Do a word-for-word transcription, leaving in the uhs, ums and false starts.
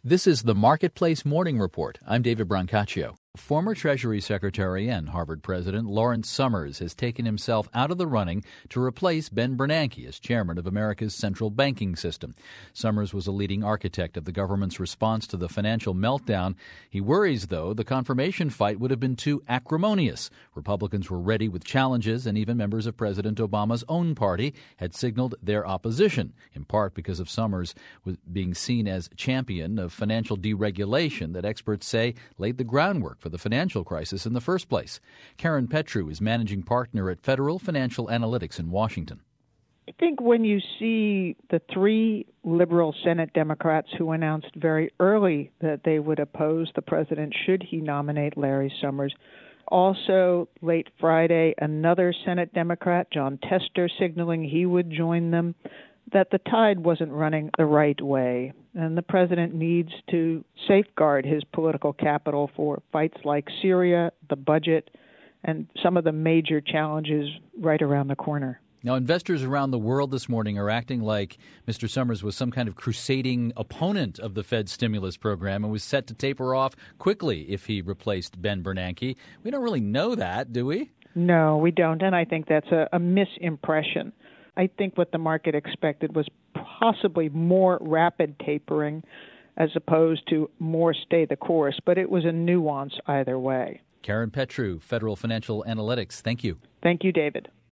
This is the Marketplace Morning Report. I'm David Brancaccio. Former Treasury Secretary and Harvard President Lawrence Summers has taken himself out of the running to replace Ben Bernanke as chairman of America's central banking system. Summers was a leading architect of the government's response to the financial meltdown. He worries, though, the confirmation fight would have been too acrimonious. Republicans were ready with challenges, and even members of President Obama's own party had signaled their opposition, in part because of Summers being seen as champion of financial deregulation that experts say laid the groundwork for the financial crisis in the first place. Karen Petru is managing partner at Federal Financial Analytics in Washington. I think when you see the three liberal Senate Democrats who announced very early that they would oppose the president should he nominate Larry Summers, also late Friday, another Senate Democrat, Jon Tester, signaling he would join them, that the tide wasn't running the right way. And the president needs to safeguard his political capital for fights like Syria, the budget, and some of the major challenges right around the corner. Now, investors around the world this morning are acting like Mister Summers was some kind of crusading opponent of the Fed stimulus program and was set to taper off quickly if he replaced Ben Bernanke. We don't really know that, do we? No, we don't, and I think that's a, a misimpression. I think what the market expected was possibly more rapid tapering as opposed to more stay the course, but it was a nuance either way. Karen Petru, Federal Financial Analytics, thank you. Thank you, David.